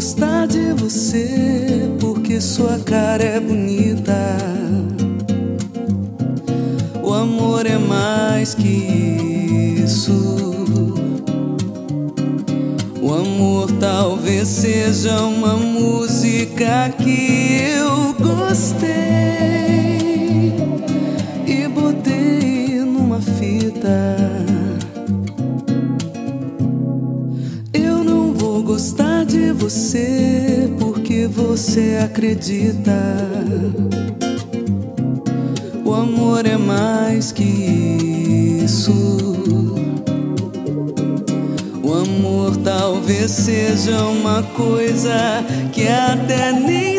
gostar de você porque sua cara é bonita. O amor é mais que isso. O amor talvez seja uma música que eu gostei e botei numa fita. Eu não vou gostar de você porque você acredita. O amor é mais que isso. O amor talvez seja uma coisa que até nem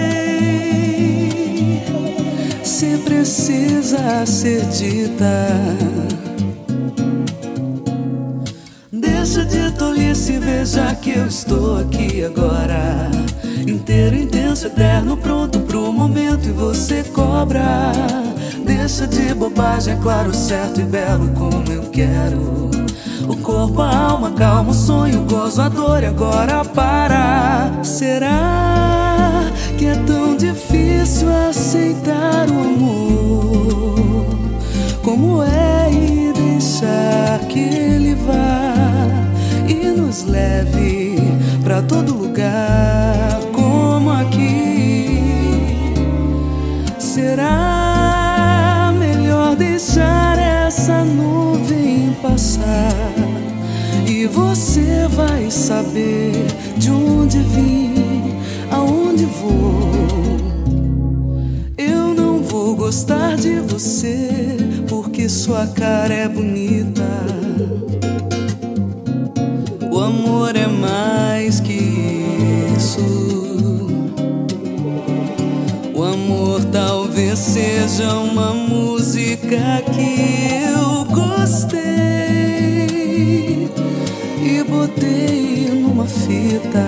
sei se precisa ser dita. Deixa de tolice e veja que eu estou aqui agora, inteiro, intenso, eterno, pronto pro momento e você cobra. Deixa de bobagem, é claro, certo e belo como eu quero. O corpo, a alma, calma, o sonho, o gozo, a dor e agora para. Será que é tão difícil aceitar o amor? Como é e deixar que ele vá e nos leve pra todo lugar como aqui? Será melhor deixar essa nuvem passar e você vai saber de onde vim, aonde vou. Eu não vou gostar de você porque sua cara é bonita. O amor é mais que isso. O amor talvez seja uma música que eu gostei e botei numa fita.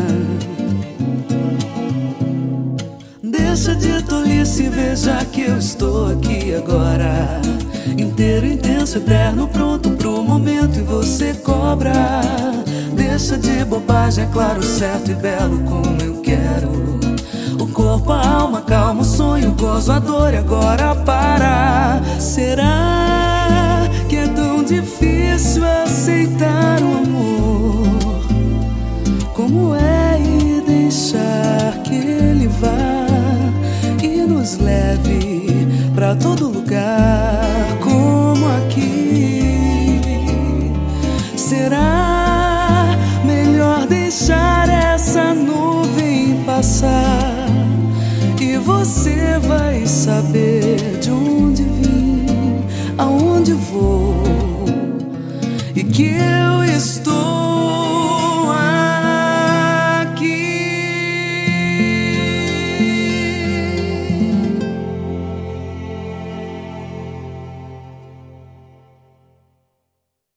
Deixa de tolice e veja que eu estou aqui agora, inteiro, intenso, eterno, pronto pro momento e você cobra. Deixa de bobagem, é claro, certo e belo como eu quero. O corpo, a alma, calma, o sonho, o gozo, a dor e agora para. Será que é tão difícil aceitar o amor? Como é e deixar que ele vá e nos leve pra todo lugar como aqui? Será melhor deixar essa nuvem passar e você vai saber de onde vim, aonde vou e que eu estou